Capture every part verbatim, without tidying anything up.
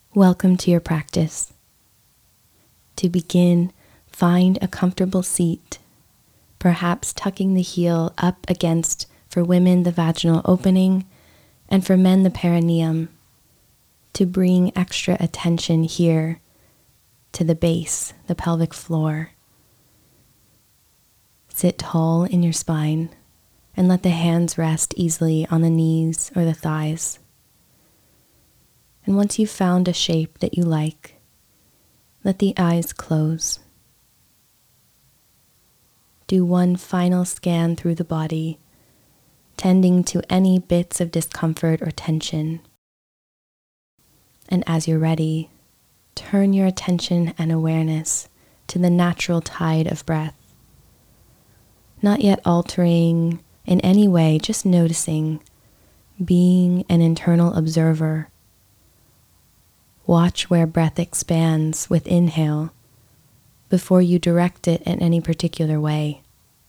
Welcome to your practice. To begin, find a comfortable seat, perhaps tucking the heel up against, for women, the vaginal opening, and for men, the perineum, to bring extra attention here to the base, the pelvic floor. Sit tall in your spine and let the hands rest easily on the knees or the thighs. And once you've found a shape that you like, let the eyes close. Do one final scan through the body, tending to any bits of discomfort or tension. And as you're ready, turn your attention and awareness to the natural tide of breath. Not yet altering in any way, just noticing, being an internal observer. Watch where breath expands with inhale before you direct it in any particular way.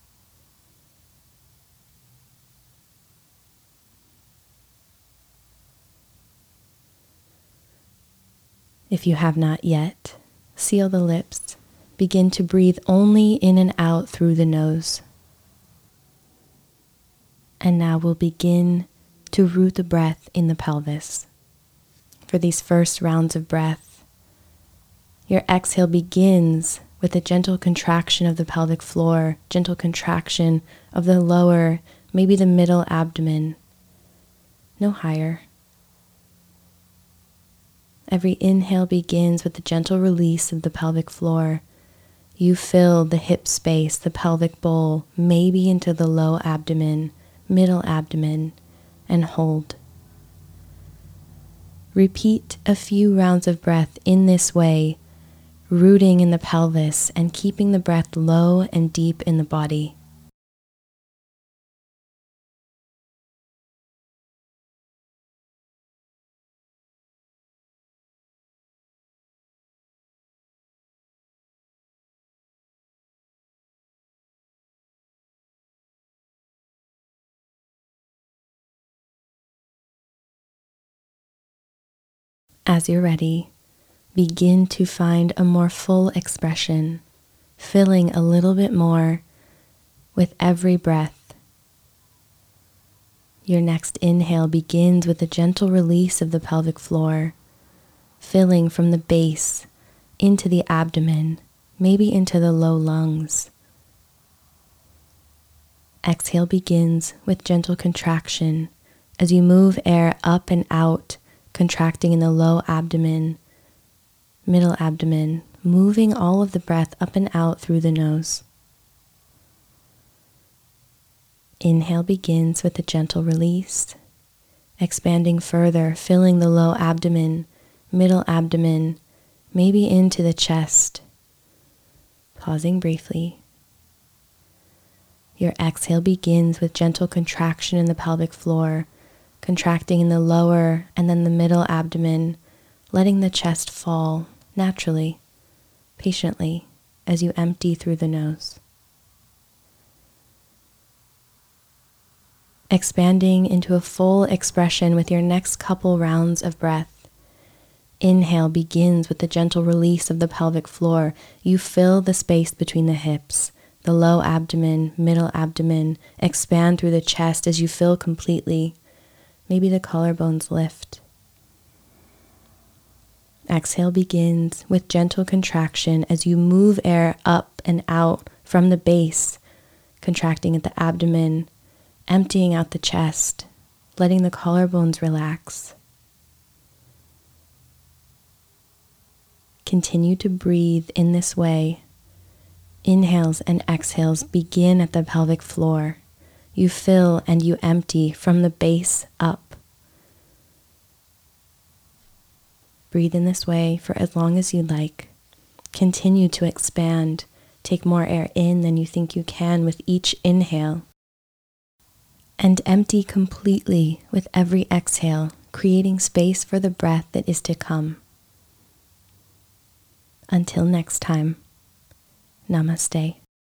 If you have not yet, seal the lips. Begin to breathe only in and out through the nose. And now we'll begin to root the breath in the pelvis. For these first rounds of breath, your exhale begins with a gentle contraction of the pelvic floor, gentle contraction of the lower, maybe the middle abdomen, no higher. Every inhale begins with the gentle release of the pelvic floor. You fill the hip space, the pelvic bowl, maybe into the low abdomen, middle abdomen, and hold. Repeat a few rounds of breath in this way, rooting in the pelvis and keeping the breath low and deep in the body. As you're ready, begin to find a more full expression, filling a little bit more with every breath. Your next inhale begins with a gentle release of the pelvic floor, filling from the base into the abdomen, maybe into the low lungs. Exhale begins with gentle contraction as you move air up and out, contracting in the low abdomen, middle abdomen, moving all of the breath up and out through the nose. Inhale begins with a gentle release, expanding further, filling the low abdomen, middle abdomen, maybe into the chest. Pausing briefly. Your exhale begins with gentle contraction in the pelvic floor, contracting in the lower and then the middle abdomen, letting the chest fall naturally, patiently, as you empty through the nose. Expanding into a full expression with your next couple rounds of breath. Inhale begins with the gentle release of the pelvic floor. You fill the space between the hips, the low abdomen, middle abdomen, expand through the chest as you fill completely. Maybe the collarbones lift. Exhale begins with gentle contraction as you move air up and out from the base, contracting at the abdomen, emptying out the chest, letting the collarbones relax. Continue to breathe in this way. Inhales and exhales begin at the pelvic floor. You fill and you empty from the base up. Breathe in this way for as long as you like. Continue to expand. Take more air in than you think you can with each inhale. And empty completely with every exhale, creating space for the breath that is to come. Until next time, namaste.